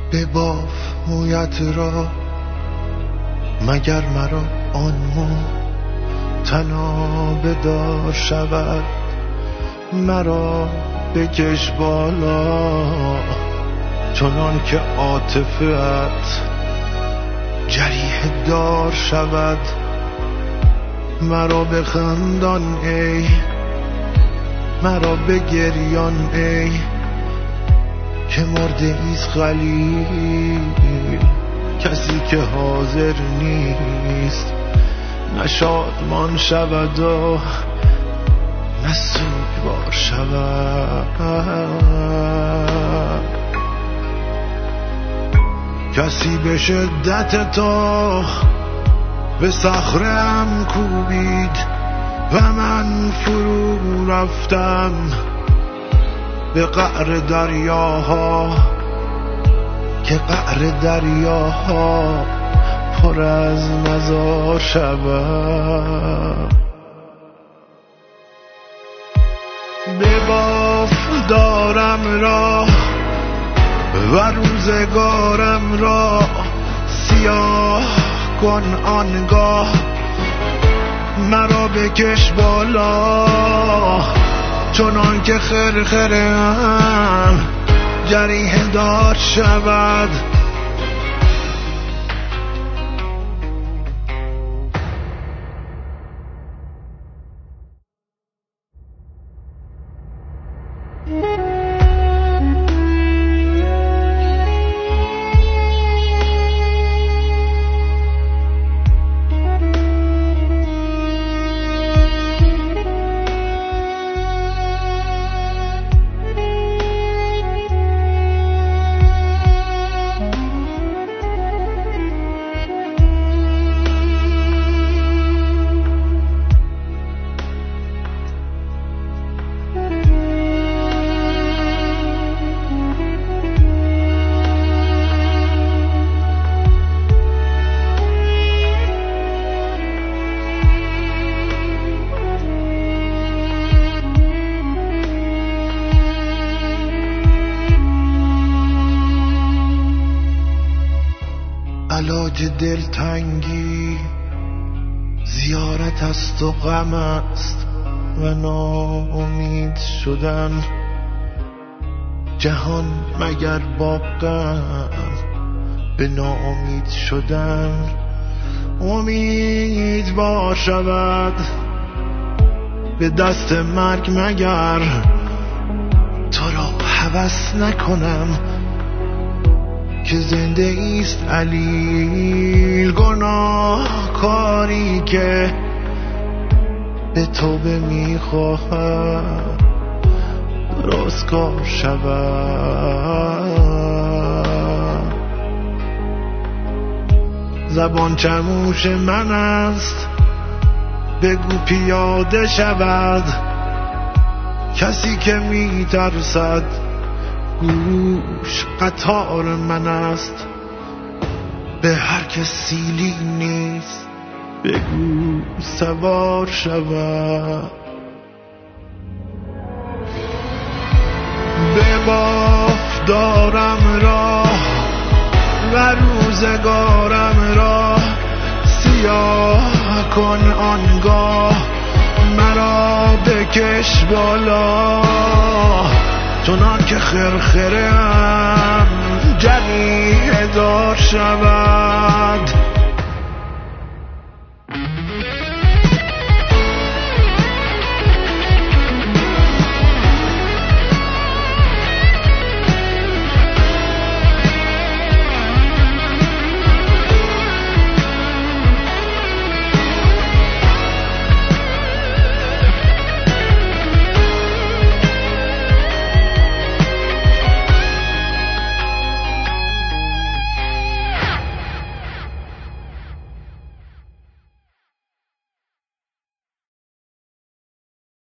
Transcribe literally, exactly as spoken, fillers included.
بباف مویت را مگر مرا آن مو تناب دار شود. مرا بکش بالا چنان که عاطفه‌ات جریح دار شود. مرا بخندان ای مرا بگریان ای که مرده ایست خلیل، کسی که حاضر نیست نه شادمان شود و نه سوگوار شود. کسی به شدت تو به صخره‌ام کوبید و من فرو رفتم به قعر دریاها که قعر دریاها پر از مزار شود. بباف دارم را و روزگارم را سیاه کن آنگاه. مرا بکش بالا چنان که خرخره‌ام جریح دار شود. علاج دلتنگی زیارت است و غم است و ناامید شدن. جهان مگر با غم به ناامید شدن امیدوار شود. به دست مرگ مگر تو را هوس نکنم که زنده ایست علیل. گناه کاری که به توبه میخواهد رستگار شود. زبان چموش من است بگو پیاده شود. کسی که میترسد گوش قطار من است. به هر که سیلی نیست بگو سوار شود. بباف دارم راه و روزگارم را سیاه کن آنگاه. مرا بکش بالا چنان که خرخره‌ام جریح دار شود.